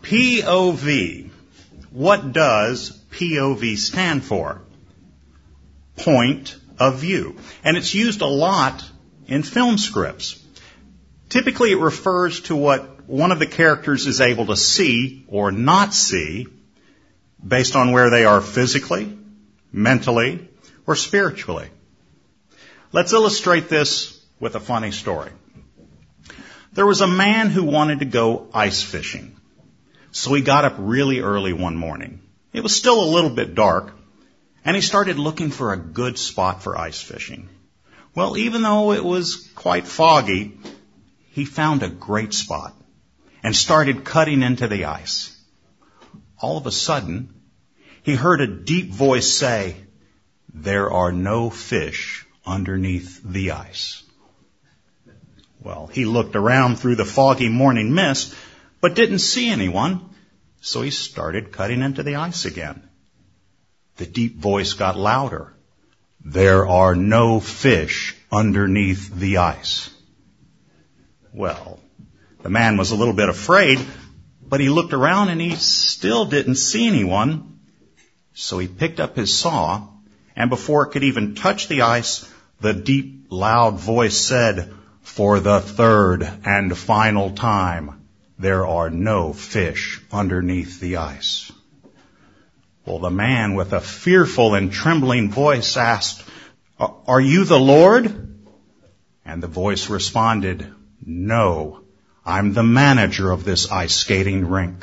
POV. What does POV stand for? Point of view. And it's used a lot in film scripts. Typically it refers to what one of the characters is able to see or not see based on where they are physically, mentally, or spiritually. Let's illustrate this with a funny story. There was a man who wanted to go ice fishing. So he got up really early one morning. It was still a little bit dark, and he started looking for a good spot for ice fishing. Well, even though it was quite foggy, he found a great spot and started cutting into the ice. All of a sudden, he heard a deep voice say, "There are no fish underneath the ice." Well, he looked around through the foggy morning mist, but didn't see anyone, so he started cutting into the ice again. The deep voice got louder. "There are no fish underneath the ice." Well, the man was a little bit afraid, but he looked around and he still didn't see anyone. So he picked up his saw, and before it could even touch the ice, the deep, loud voice said, "For the third and final time, there are no fish underneath the ice." Well, the man with a fearful and trembling voice asked, "Are you the Lord?" And the voice responded, "No, I'm the manager of this ice skating rink."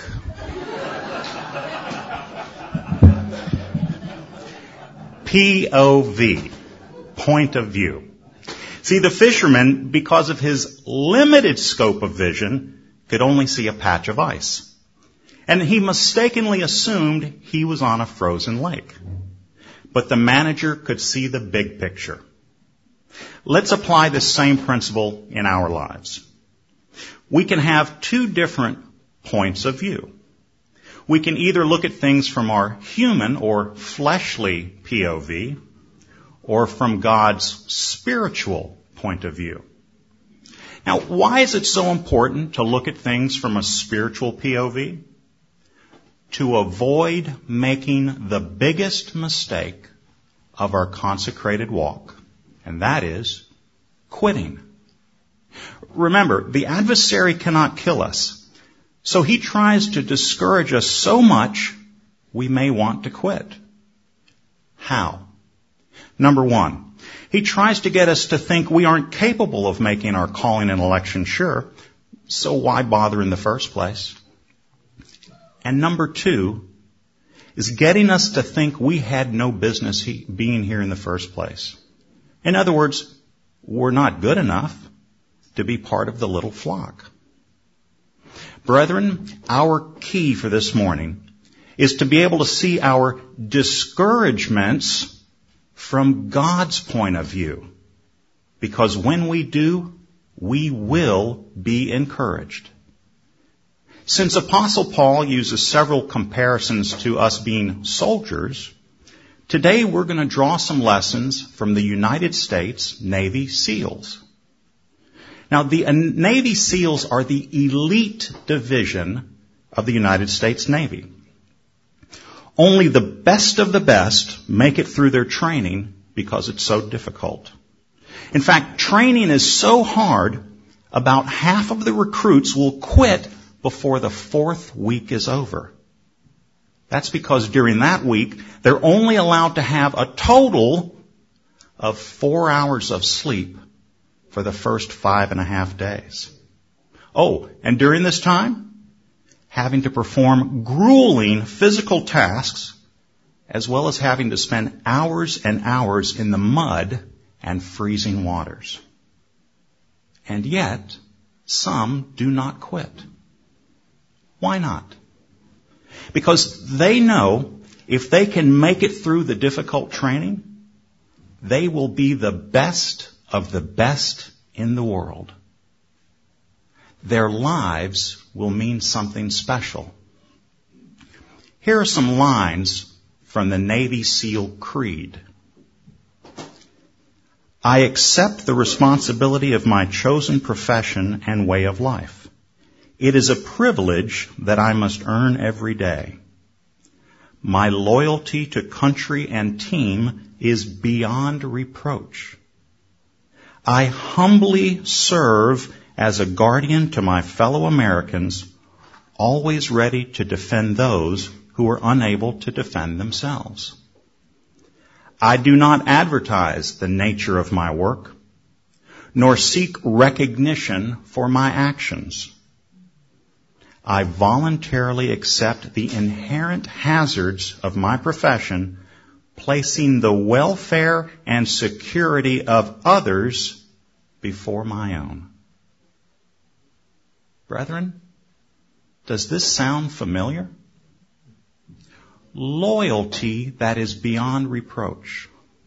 POV, point of view. See, the fisherman, because of his limited scope of vision, could only see a patch of ice. And he mistakenly assumed he was on a frozen lake. But the manager could see the big picture. Let's apply this same principle in our lives. We can have two different points of view. We can either look at things from our human or fleshly POV, or from God's spiritual point of view. Now, why is it so important to look at things from a spiritual POV? To avoid making the biggest mistake of our consecrated walk, and that is quitting. Remember, the adversary cannot kill us, so he tries to discourage us so much we may want to quit. How? Number one, he tries to get us to think we aren't capable of making our calling and election sure, so why bother in the first place? And number two is getting us to think we had no business being here in the first place. In other words, we're not good enough to be part of the little flock. Brethren, our key for this morning is to be able to see our discouragements from God's point of view. Because when we do, we will be encouraged. Since Apostle Paul uses several comparisons to us being soldiers, today we're going to draw some lessons from the United States Navy SEALs. Now, the Navy SEALs are the elite division of the United States Navy. Only the best of the best make it through their training because it's so difficult. In fact, training is so hard, about half of the recruits will quit before the fourth week is over. That's because during that week, they're only allowed to have a total of 4 hours of sleep for the first 5.5 days. Oh, and during this time, having to perform grueling physical tasks, as well as having to spend hours and hours in the mud and freezing waters. And yet, some do not quit. Why not? Because they know if they can make it through the difficult training, they will be the best of the best in the world. Their lives will mean something special. Here are some lines from the Navy SEAL Creed. I accept the responsibility of my chosen profession and way of life. It is a privilege that I must earn every day. My loyalty to country and team is beyond reproach. I humbly serve as a guardian to my fellow Americans, always ready to defend those who are unable to defend themselves. I do not advertise the nature of my work, nor seek recognition for my actions. I voluntarily accept the inherent hazards of my profession, placing the welfare and security of others before my own. Brethren, does this sound familiar? Loyalty that is beyond reproach.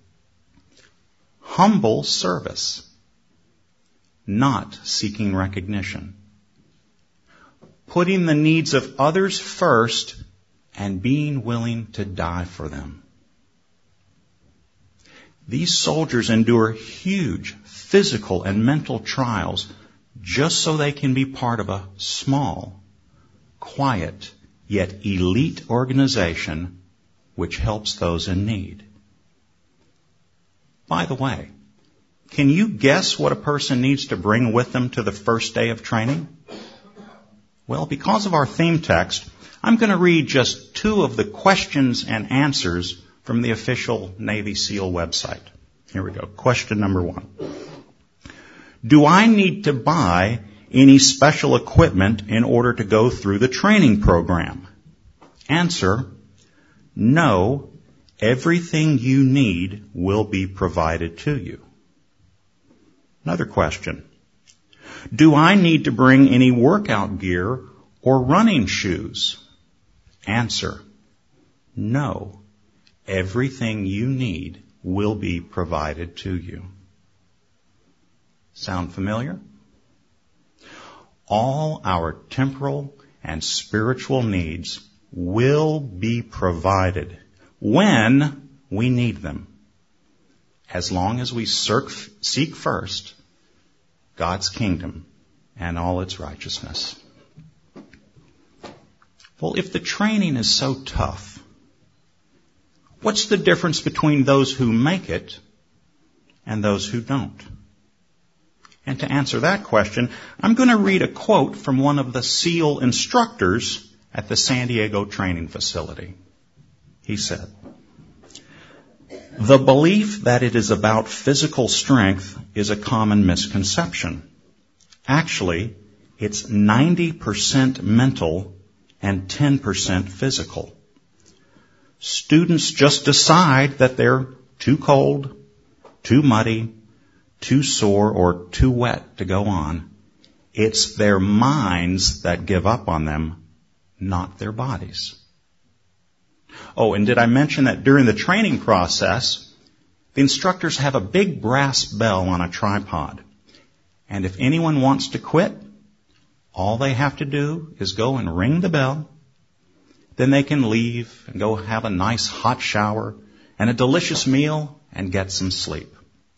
Humble service, not seeking recognition. Putting the needs of others first and being willing to die for them. These soldiers endure huge physical and mental trials just so they can be part of a small, quiet, yet elite organization which helps those in need. By the way, can you guess what a person needs to bring with them to the first day of training? Well, because of our theme text, I'm going to read just 2 of the questions and answers from the official Navy SEAL website. Here we go. Question number 1. Do I need to buy any special equipment in order to go through the training program? Answer, no. Everything you need will be provided to you. Another question. Do I need to bring any workout gear or running shoes? Answer, no. Everything you need will be provided to you. Sound familiar? All our temporal and spiritual needs will be provided when we need them, as long as we seek first God's kingdom and all its righteousness. Well, if the training is so tough, what's the difference between those who make it and those who don't? And to answer that question, I'm going to read a quote from one of the SEAL instructors at the San Diego training facility. He said, "The belief that it is about physical strength is a common misconception. Actually, it's 90% mental and 10% physical. Students just decide that they're too cold, too muddy, too sore, or too wet to go on. It's their minds that give up on them, not their bodies." Oh, and did I mention that during the training process, the instructors have a big brass bell on a tripod. And if anyone wants to quit, all they have to do is go and ring the bell. Then they can leave and go have a nice hot shower and a delicious meal and get some sleep.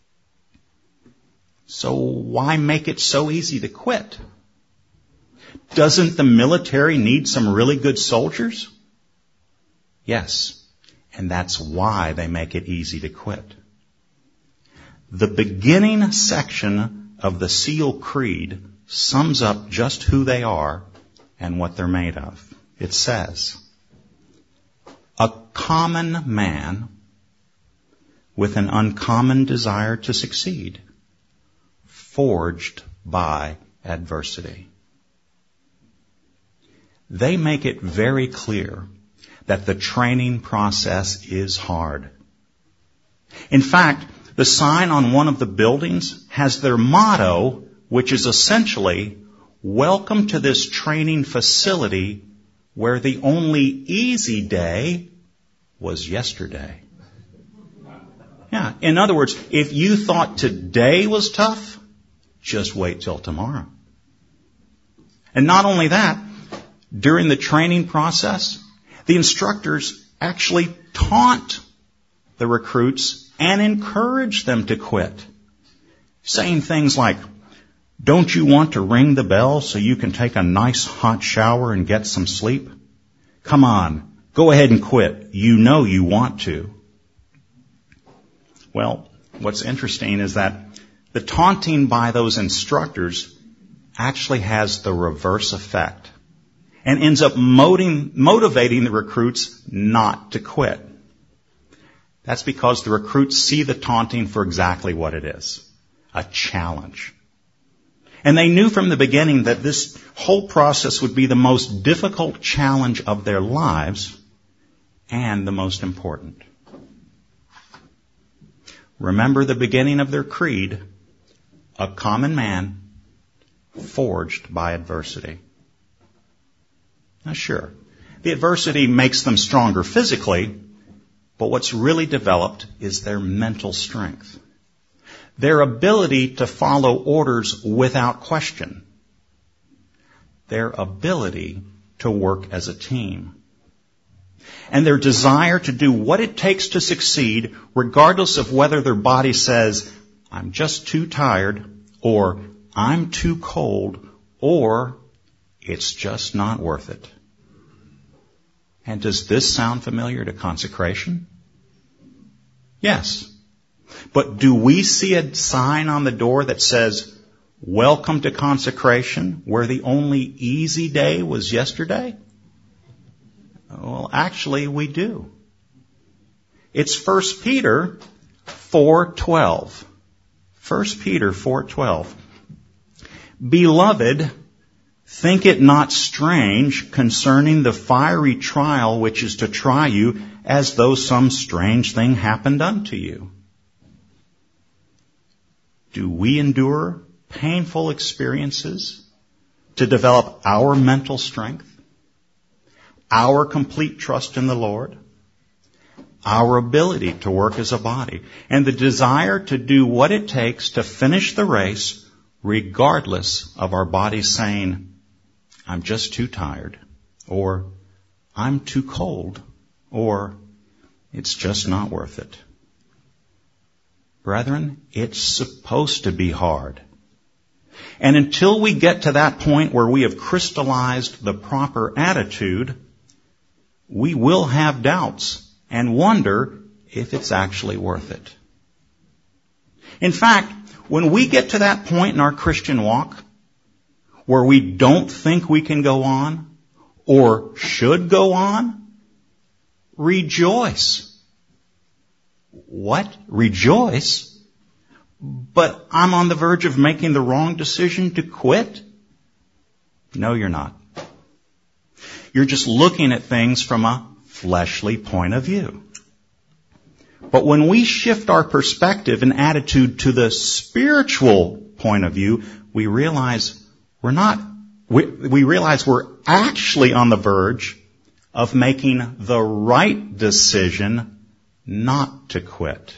So why make it so easy to quit? Doesn't the military need some really good soldiers? Yes, and that's why they make it easy to quit. The beginning section of the SEAL Creed sums up just who they are and what they're made of. It says, "A common man with an uncommon desire to succeed, forged by adversity." They make it very clear that the training process is hard. In fact, the sign on one of the buildings has their motto, which is essentially, "Welcome to this training facility where the only easy day was yesterday." Yeah, in other words, if you thought today was tough, just wait till tomorrow. And not only that, during the training process, the instructors actually taunt the recruits and encourage them to quit, saying things like, Don't you want to ring the bell so you can take a nice hot shower and get some sleep? Come on, go ahead and quit. You know you want to. Well, what's interesting is that the taunting by those instructors actually has the reverse effect and ends up motivating the recruits not to quit. That's because the recruits see the taunting for exactly what it is, a challenge. And they knew from the beginning that this whole process would be the most difficult challenge of their lives and the most important. Remember the beginning of their creed, a common man forged by adversity. Now sure, the adversity makes them stronger physically, but what's really developed is their mental strength. Their ability to follow orders without question. Their ability to work as a team. And their desire to do what it takes to succeed, regardless of whether their body says, I'm just too tired, or I'm too cold, or it's just not worth it. And does this sound familiar to consecration? Yes. But do we see a sign on the door that says, welcome to consecration, where the only easy day was yesterday? Well, actually, we do. It's 1 Peter 4:12. 1 Peter 4:12. Beloved, think it not strange concerning the fiery trial which is to try you, as though some strange thing happened unto you. Do we endure painful experiences to develop our mental strength, our complete trust in the Lord, our ability to work as a body, and the desire to do what it takes to finish the race regardless of our body saying, I'm just too tired, or I'm too cold, or it's just not worth it. Brethren, it's supposed to be hard. And until we get to that point where we have crystallized the proper attitude, we will have doubts and wonder if it's actually worth it. In fact, when we get to that point in our Christian walk where we don't think we can go on or should go on, rejoice. What? Rejoice? But I'm on the verge of making the wrong decision to quit? No, you're not. You're just looking at things from a fleshly point of view. But when we shift our perspective and attitude to the spiritual point of view, we realize we realize we're actually on the verge of making the right decision not to quit.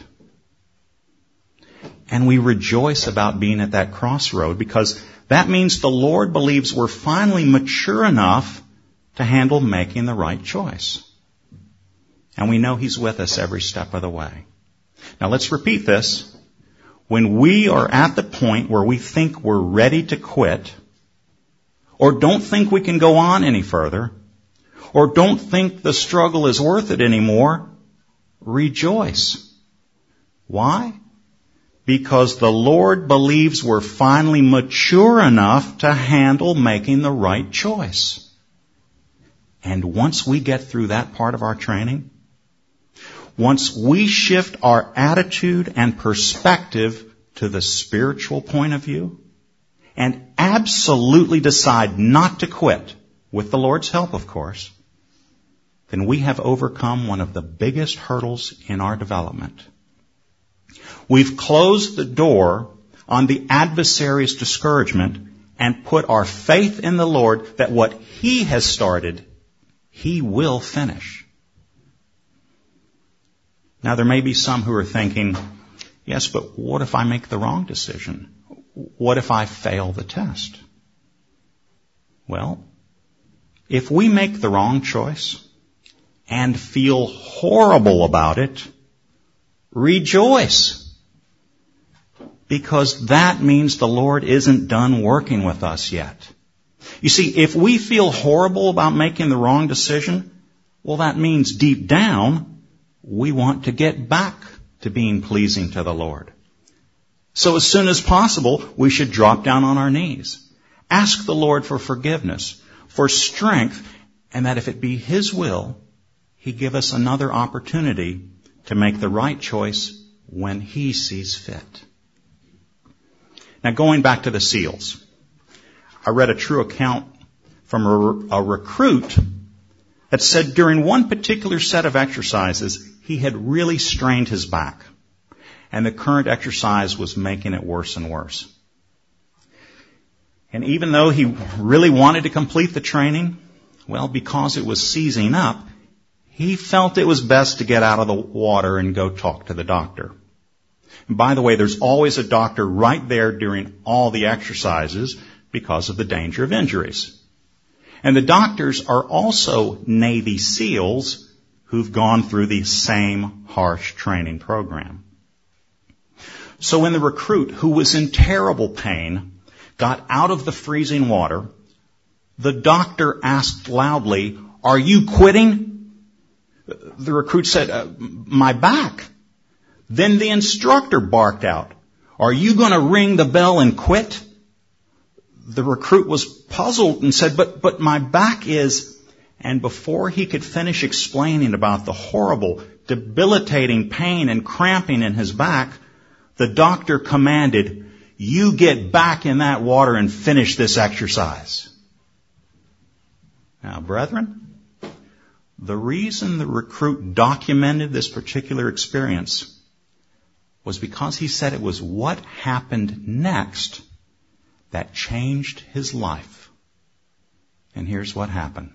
And we rejoice about being at that crossroad because that means the Lord believes we're finally mature enough to handle making the right choice. And we know He's with us every step of the way. Now let's repeat this. When we are at the point where we think we're ready to quit, or don't think we can go on any further, or don't think the struggle is worth it anymore, rejoice. Why? Because the Lord believes we're finally mature enough to handle making the right choice. And once we get through that part of our training, once we shift our attitude and perspective to the spiritual point of view, and absolutely decide not to quit, with the Lord's help, of course, then we have overcome one of the biggest hurdles in our development. We've closed the door on the adversary's discouragement and put our faith in the Lord that what He has started, He will finish. Now, there may be some who are thinking, yes, but what if I make the wrong decision? What if I fail the test? Well, if we make the wrong choice and feel horrible about it, rejoice. because that means the Lord isn't done working with us yet. You see, if we feel horrible about making the wrong decision, well, that means deep down, we want to get back to being pleasing to the Lord. So as soon as possible, we should drop down on our knees. Ask the Lord for forgiveness, for strength, and that if it be His will, He give us another opportunity to make the right choice when He sees fit. Now, going back to the SEALs, I read a true account from a recruit that said during one particular set of exercises, he had really strained his back, and the current exercise was making it worse and worse. And even though he really wanted to complete the training, well, because it was seizing up, he felt it was best to get out of the water and go talk to the doctor. And by the way, there's always a doctor right there during all the exercises because of the danger of injuries. And the doctors are also Navy SEALs who've gone through the same harsh training program. So when the recruit, who was in terrible pain, got out of the freezing water, the doctor asked loudly, "Are you quitting?" The recruit said, "My back." Then the instructor barked out, "Are you going to ring the bell and quit?" The recruit was puzzled and said, but my back is... And before he could finish explaining about the horrible, debilitating pain and cramping in his back, the doctor commanded, "You get back in that water and finish this exercise." Now, brethren, the reason the recruit documented this particular experience was because he said it was what happened next that changed his life. And here's what happened.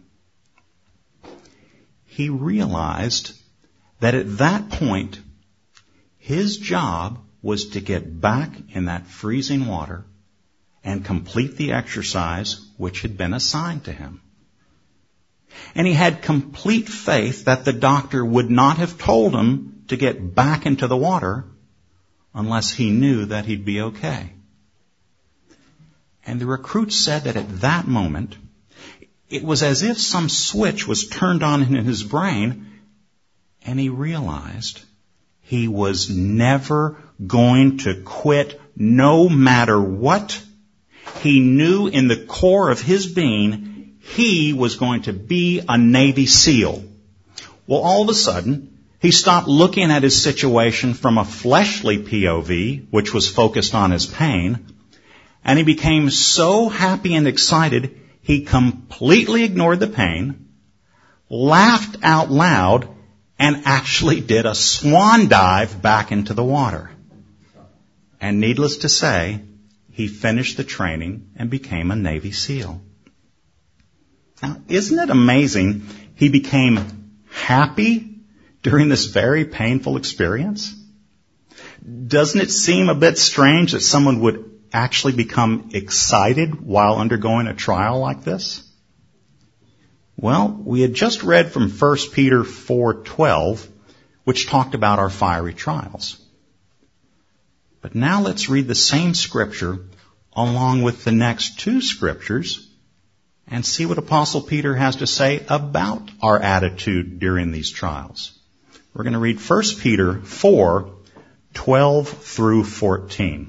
He realized that at that point, his job was to get back in that freezing water and complete the exercise which had been assigned to him. And he had complete faith that the doctor would not have told him to get back into the water unless he knew that he'd be okay. And the recruit said that at that moment, it was as if some switch was turned on in his brain, and he realized he was never going to quit no matter what. He knew in the core of his being he was going to be a Navy SEAL. Well, all of a sudden, he stopped looking at his situation from a fleshly POV, which was focused on his pain, and he became so happy and excited, he completely ignored the pain, laughed out loud, and actually did a swan dive back into the water. And needless to say, he finished the training and became a Navy SEAL. Now, isn't it amazing he became happy during this very painful experience? Doesn't it seem a bit strange that someone would actually become excited while undergoing a trial like this? Well, we had just read from 1 Peter 4:12, which talked about our fiery trials. But now let's read the same scripture along with the next two scriptures and see what Apostle Peter has to say about our attitude during these trials. We're going to read 1 Peter 4:12 through 14.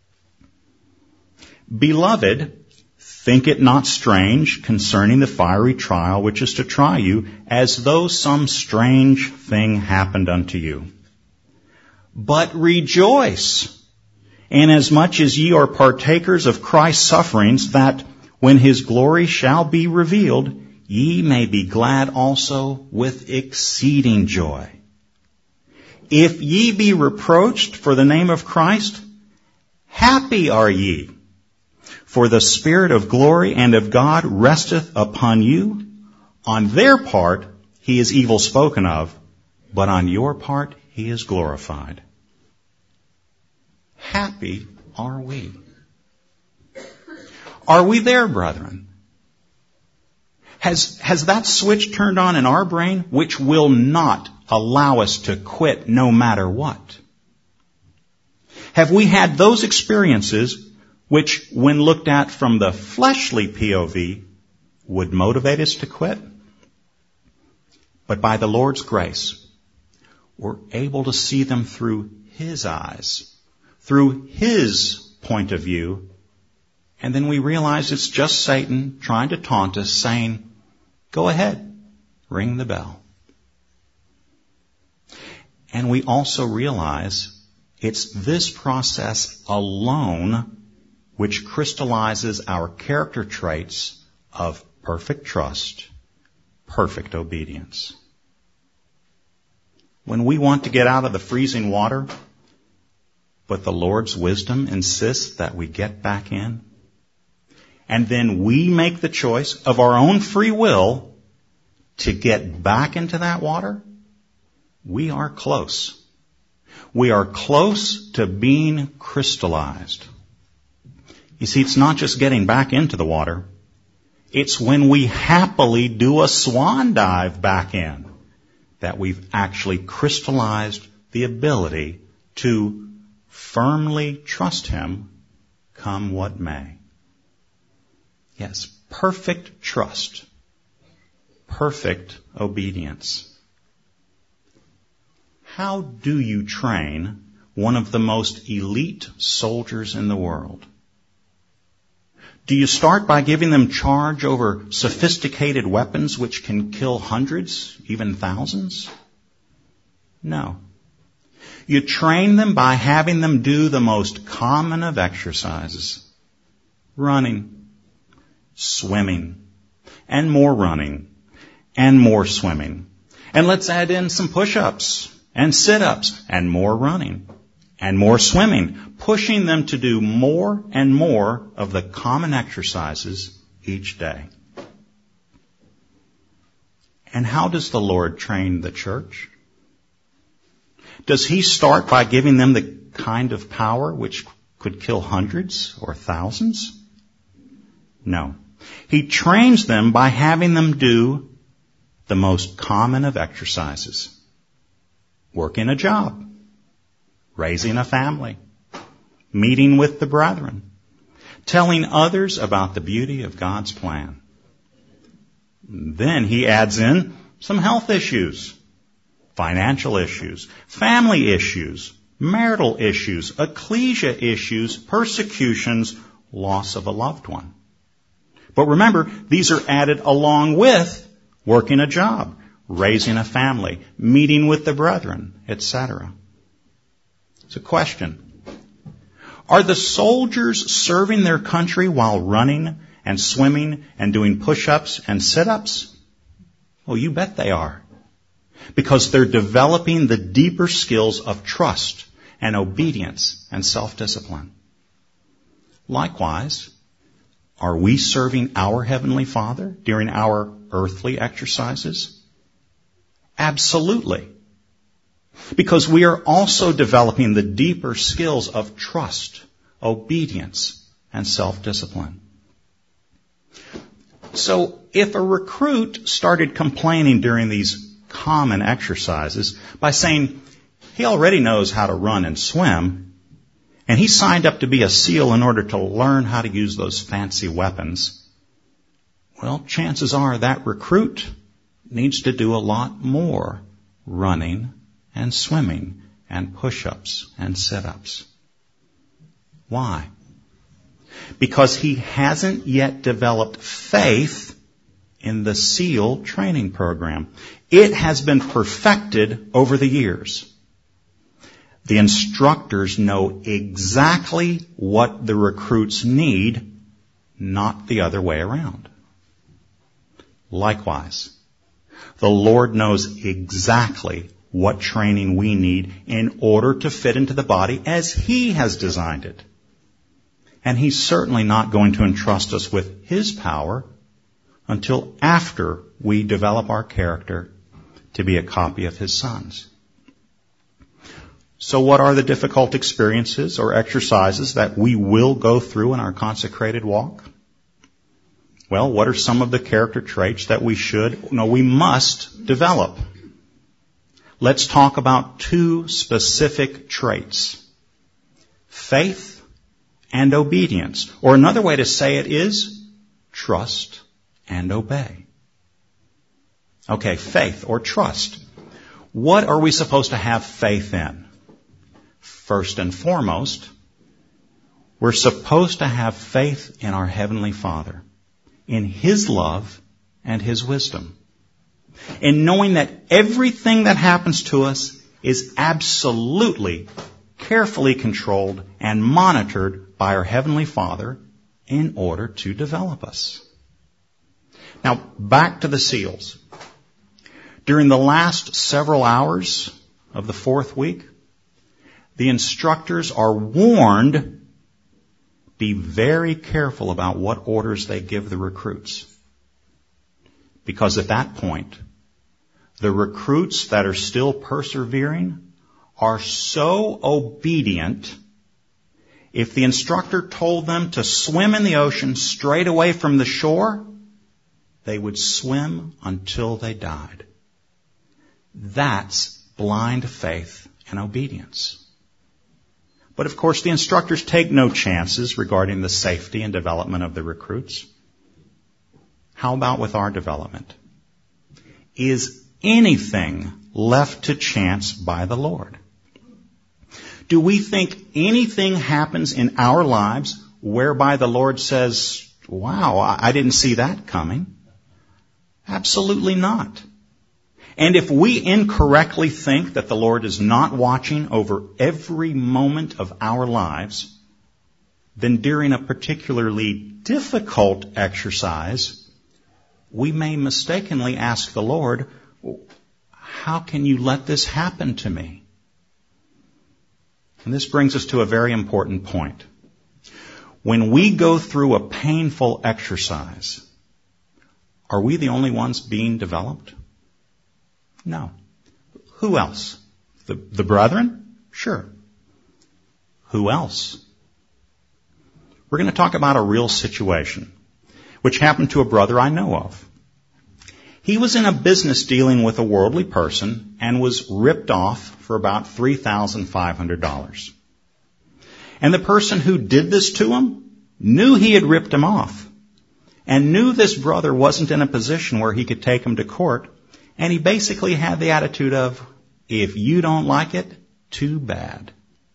Beloved, think it not strange concerning the fiery trial which is to try you, as though some strange thing happened unto you. But rejoice, inasmuch as ye are partakers of Christ's sufferings, that when his glory shall be revealed, ye may be glad also with exceeding joy. If ye be reproached for the name of Christ, happy are ye. For the Spirit of glory and of God resteth upon you. On their part he is evil spoken of, but on your part he is glorified. Happy are we? Are we there, brethren? Has that switch turned on in our brain which will not allow us to quit no matter what? Have we had those experiences which, when looked at from the fleshly POV, would motivate us to quit? But by the Lord's grace, we're able to see them through His eyes, through His point of view, and then we realize it's just Satan trying to taunt us, saying, go ahead, ring the bell. And we also realize it's this process alone which crystallizes our character traits of perfect trust, perfect obedience. When we want to get out of the freezing water, but the Lord's wisdom insists that we get back in, and then we make the choice of our own free will to get back into that water, we are close. We are close to being crystallized. You see, it's not just getting back into the water. It's when we happily do a swan dive back in that we've actually crystallized the ability to firmly trust Him, come what may. Yes, perfect trust, perfect obedience. How do you train one of the most elite soldiers in the world? Do you start by giving them charge over sophisticated weapons which can kill hundreds, even thousands? No. You train them by having them do the most common of exercises. Running, swimming, and more running, and more swimming. And let's add in some push-ups, and sit-ups, and more running, and more swimming, pushing them to do more and more of the common exercises each day. And how does the Lord train the church? Does He start by giving them the kind of power which could kill hundreds or thousands? No. He trains them by having them do the most common of exercises. Working a job, raising a family, meeting with the brethren, telling others about the beauty of God's plan. Then He adds in some health issues, financial issues, family issues, marital issues, ecclesia issues, persecutions, loss of a loved one. But remember, these are added along with working a job, raising a family, meeting with the brethren, etc. It's a question. Are the soldiers serving their country while running and swimming and doing push-ups and sit-ups? Well, you bet they are. Because they're developing the deeper skills of trust and obedience and self-discipline. Likewise, are we serving our Heavenly Father during our earthly exercises? Absolutely. Because we are also developing the deeper skills of trust, obedience, and self-discipline. So if a recruit started complaining during these common exercises by saying he already knows how to run and swim, and he signed up to be a SEAL in order to learn how to use those fancy weapons, well, chances are that recruit needs to do a lot more running and swimming and push-ups and sit-ups. Why? Because he hasn't yet developed faith in the SEAL training program. It has been perfected over the years. The instructors know exactly what the recruits need, not the other way around. Likewise, the Lord knows exactly what training we need in order to fit into the body as He has designed it. And He's certainly not going to entrust us with His power until after we develop our character to be a copy of His Son's. So what are the difficult experiences or exercises that we will go through in our consecrated walk? Well, what are some of the character traits that we must develop? Let's talk about two specific traits. faith and obedience. Or another way to say it is trust and obey. Okay, faith or trust. What are we supposed to have faith in? First and foremost, we're supposed to have faith in our Heavenly Father, in His love and His wisdom, in knowing that everything that happens to us is absolutely carefully controlled and monitored by our Heavenly Father in order to develop us. Now, back to the seals. During the last several hours of the 4th week, the instructors are warned, be very careful about what orders they give the recruits. Because at that point, the recruits that are still persevering are so obedient, if the instructor told them to swim in the ocean straight away from the shore, they would swim until they died. That's blind faith and obedience. But of course, the instructors take no chances regarding the safety and development of the recruits. How about with our development? Is anything left to chance by the Lord? Do we think anything happens in our lives whereby the Lord says, wow, I didn't see that coming? Absolutely not. And if we incorrectly think that the Lord is not watching over every moment of our lives, then during a particularly difficult exercise, we may mistakenly ask the Lord, how can you let this happen to me? And this brings us to a very important point. When we go through a painful exercise, are we the only ones being developed? No. Who else? The brethren? Sure. Who else? We're going to talk about a real situation, which happened to a brother I know of. He was in a business dealing with a worldly person and was ripped off for about $3,500. And the person who did this to him knew he had ripped him off and knew this brother wasn't in a position where he could take him to court. And he basically had the attitude of, if you don't like it, too bad.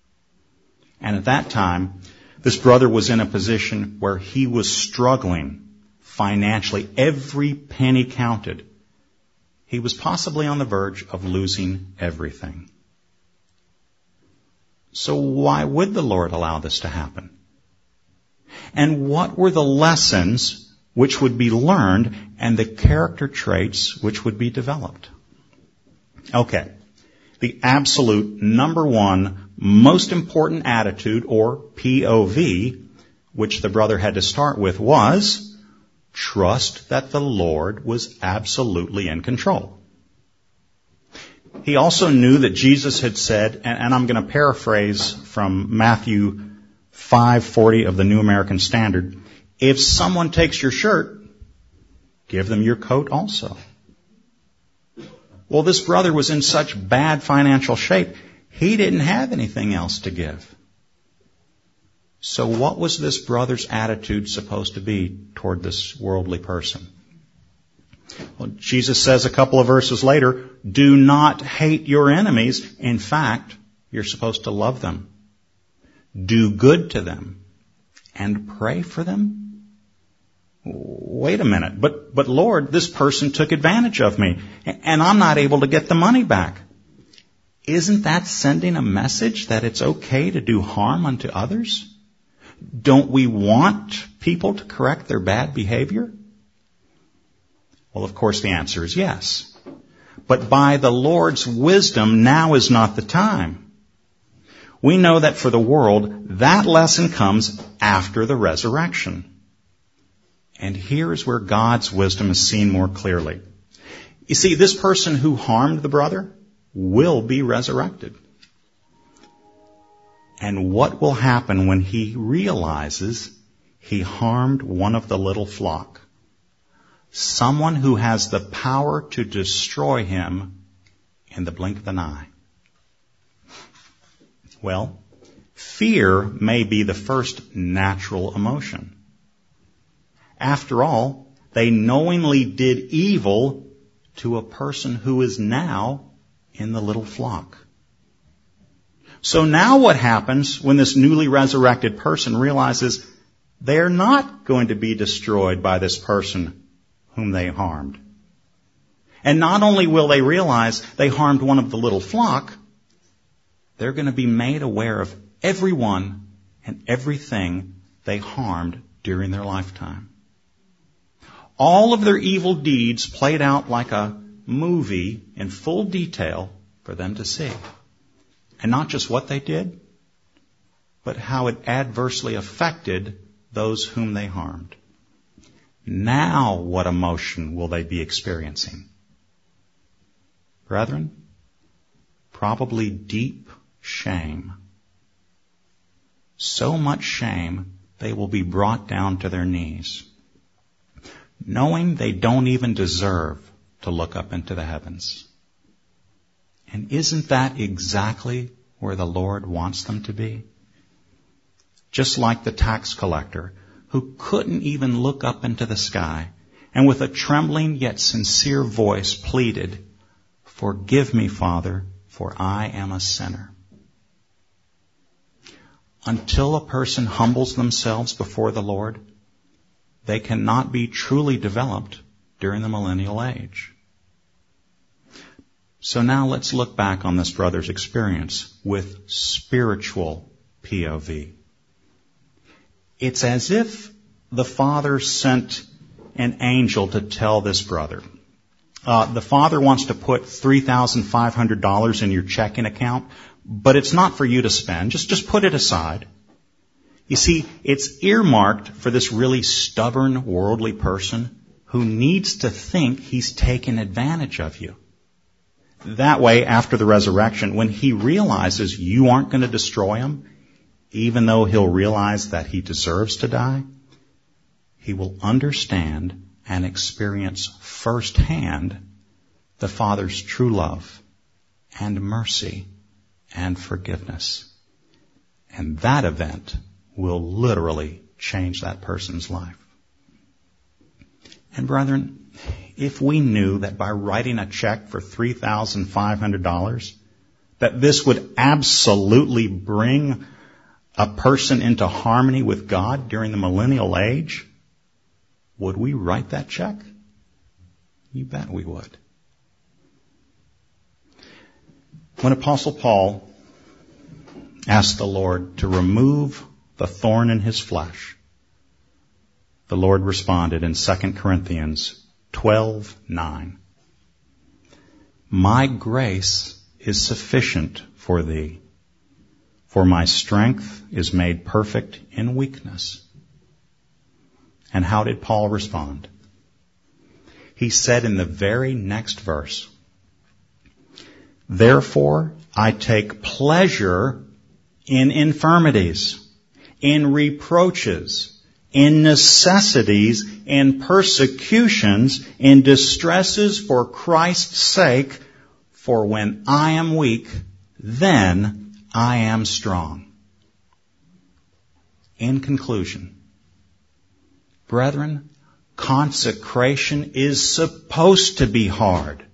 And at that time, this brother was in a position where he was struggling financially. Every penny counted. He was possibly on the verge of losing everything. So why would the Lord allow this to happen? And what were the lessons which would be learned and the character traits which would be developed? Okay. The absolute number one most important attitude, or POV, which the brother had to start with, was trust that the Lord was absolutely in control. He also knew that Jesus had said, and I'm going to paraphrase from Matthew 5:40 of the New American Standard, if someone takes your shirt, give them your coat also. Well, this brother was in such bad financial shape, he didn't have anything else to give. So what was this brother's attitude supposed to be toward this worldly person? Well, Jesus says a couple of verses later, do not hate your enemies. In fact, you're supposed to love them. Do good to them and pray for them. Wait a minute, but Lord, this person took advantage of me and I'm not able to get the money back. Isn't that sending a message that it's okay to do harm unto others? Don't we want people to correct their bad behavior? Well, of course, the answer is yes. But by the Lord's wisdom, now is not the time. We know that for the world, that lesson comes after the resurrection. And here is where God's wisdom is seen more clearly. You see, this person who harmed the brother will be resurrected. And what will happen when he realizes he harmed one of the little flock? Someone who has the power to destroy him in the blink of an eye. Well, Fear may be the first natural emotion. After all, they knowingly did evil to a person who is now in the little flock. So now what happens when this newly resurrected person realizes they're not going to be destroyed by this person whom they harmed? And not only will they realize they harmed one of the little flock, they're going to be made aware of everyone and everything they harmed during their lifetime. All of their evil deeds played out like a movie in full detail for them to see. And not just what they did, but how it adversely affected those whom they harmed. Now what emotion will they be experiencing? Brethren, probably deep shame. So much shame, they will be brought down to their knees, knowing they don't even deserve to look up into the heavens. And isn't that exactly where the Lord wants them to be? Just like the tax collector, who couldn't even look up into the sky, and with a trembling yet sincere voice pleaded, "Forgive me, Father, for I am a sinner." Until a person humbles themselves before the Lord, they cannot be truly developed during the millennial age. So now let's look back on this brother's experience with spiritual POV. It's as if the Father sent an angel to tell this brother, the Father wants to put $3,500 in your checking account, but it's not for you to spend. Just put it aside. You see, it's earmarked for this really stubborn, worldly person who needs to think he's taken advantage of you. That way, after the resurrection, when he realizes you aren't going to destroy him, even though he'll realize that he deserves to die, he will understand and experience firsthand the Father's true love and mercy and forgiveness. And that event will literally change that person's life. And brethren, if we knew that by writing a check for $3,500, that this would absolutely bring a person into harmony with God during the millennial age, would we write that check? You bet we would. When Apostle Paul asked the Lord to remove the thorn in his flesh, the Lord responded in 2 Corinthians 12:9. My grace is sufficient for thee, for my strength is made perfect in weakness. And how did Paul respond? He said in the very next verse, therefore I take pleasure in infirmities, in reproaches, in necessities, in persecutions, in distresses for Christ's sake, for when I am weak, then I am strong. In conclusion, brethren, consecration is supposed to be hard.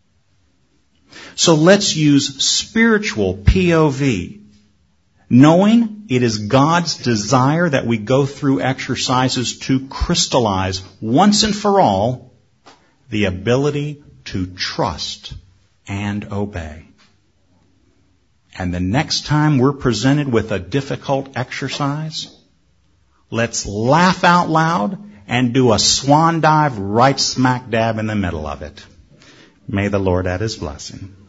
So let's use spiritual POV, knowing it is God's desire that we go through exercises to crystallize once and for all the ability to trust and obey. And the next time we're presented with a difficult exercise, let's laugh out loud and do a swan dive right smack dab in the middle of it. May the Lord add His blessing.